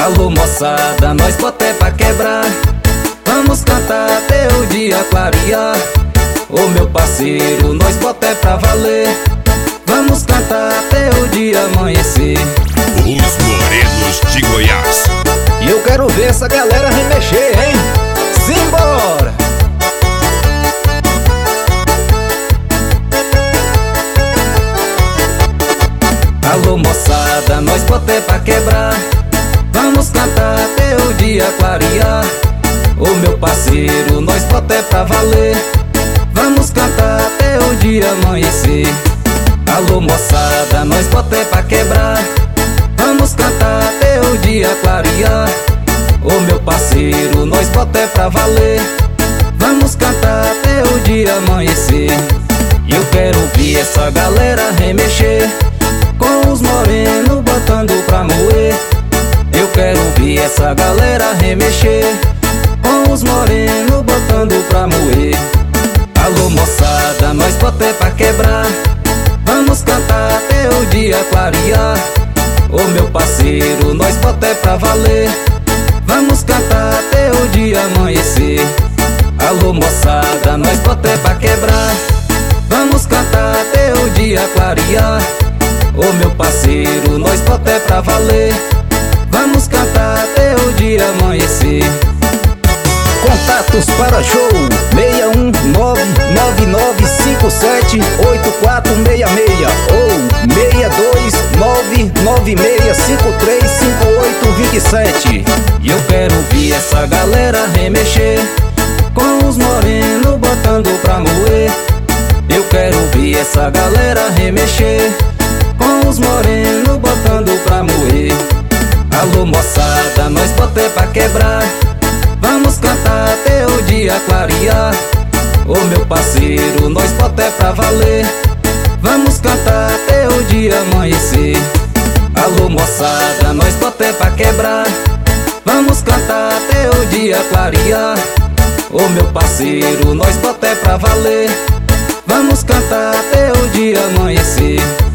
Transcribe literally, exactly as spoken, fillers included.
Alô moçada, nós bota é pra quebrar. Vamos cantar até o dia clarear. Ô meu parceiro, nós bota é pra valer. Vamos cantar até o dia amanhecer. Os Morenos de Goiás. E eu quero ver essa galera remexer, hein? Simbora! Alô moçada, nós bota é pra quebrar. Vamos cantar até o dia clarear. Ô meu parceiro, nós bota é pra valer. Vamos cantar até o dia amanhecer. Alô moçada, nós bota é pra quebrar. Vamos cantar até o dia clarear. Ô meu parceiro, nós bota é pra valer. Vamos cantar até o dia amanhecer. E eu quero ouvir essa galera remexer, com os morenos botando pra moer. Eu quero ouvir essa galera remexer, com os morenos botando pra moer. Alô moçada, nós bota é pra quebrar. Vamos cantar até o dia clarear. Ô meu parceiro, nós bota é pra valer. Vamos cantar até o dia amanhecer. Alô moçada, nós bota é pra quebrar. Vamos cantar até o dia clarear. Ô meu parceiro, nós bota é pra valer. Vamos cantar até o dia amanhecer. Contatos para show seis um nove nove nove cinco sete oito quatro seis seis ou seis dois nove nove seis cinco três cinco oito dois sete. E eu quero ouvir essa galera remexer, com os morenos botando pra moer. Eu quero ouvir essa galera remexer, com os morenos botando pra moer. Alô moçada, nós bota é pra quebrar. Vamos cantar até o dia clarear. Ô meu parceiro, nós bota é pra valer. Vamos cantar até o dia amanhecer. Alô moçada, nós bota é pra quebrar. Vamos cantar até o dia clarear. Ô meu parceiro, nós bota é pra valer. Vamos cantar até o dia amanhecer.